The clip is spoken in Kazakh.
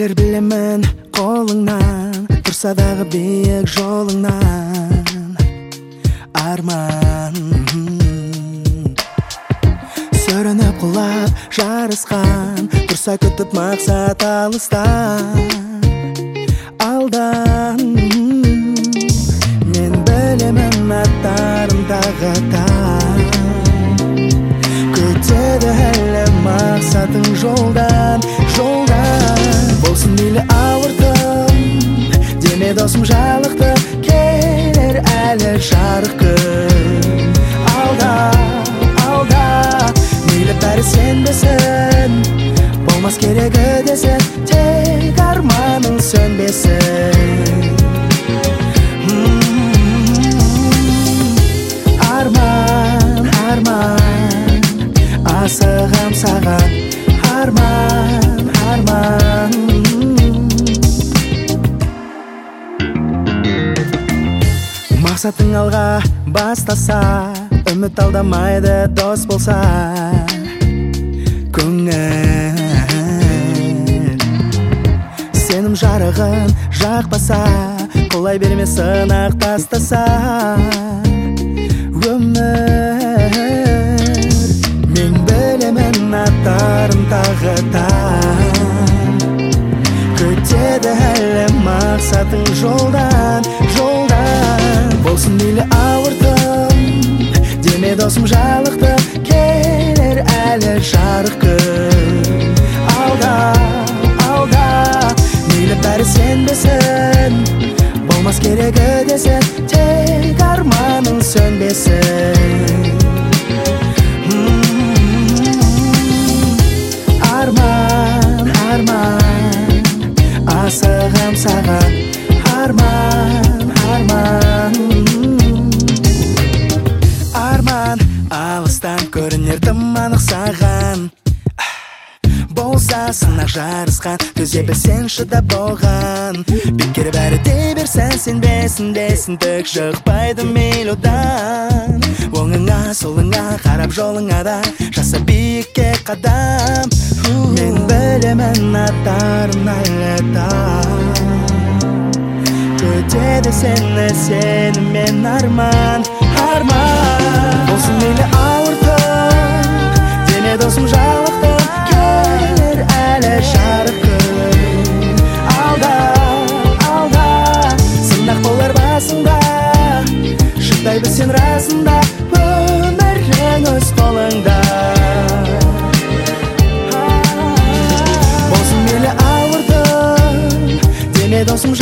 келер білемін қолыңнан, тұрса дағы биік жолыңнан арман. Сөрініп құлап жарысқан, тұрса күтіп мақсат алыстан алдан. Мен білемін аттарым тағы күтеді әлі мақсатың жолдан. Болсын мейлі ауыртым, деме досым жалықты, келер әлі жарық күн алда. Мейлі бәрі сенбесін, болмас керегі десін, тек арманың сөнбесін. Арман, асығам саған, арман. Мақсатың алға бастаса, үміт алдамайды дос болса көңіл. Сенім жарығын жақпаса, қолай берме сынақ тастаса өмір. Мен білемін аттарым тағы күтеді әлі мақсатың жолдан. Болсын мейлі ауыртым, деме досым жалықты, келер әлі жарық күн алда. Мейлі бәрі сенбесін, болмас керегі десін, тек арманың сөнбесін. Арман, асығам саған, арман. Алыстан көрінер тым анық саған, болса сынақ жарысқан, төзе білсен шыдап болған. Бекер бәрі дей берсін, сенбесін, түк шықпайды мейлі одан. Оңыңа солыңа қарап жолыңа да жаса биікке қадам. Мен білемін аттарым әлі күтеді сені, сеніммен арман. Болсын мейлі ауыртым, дене досым жалықты, келер әлі жарық күн алда. Сынақ болар басында, шыдай білсен расында, өмірің өз қолыңда. Болсын мейлі ауыртым, дене досым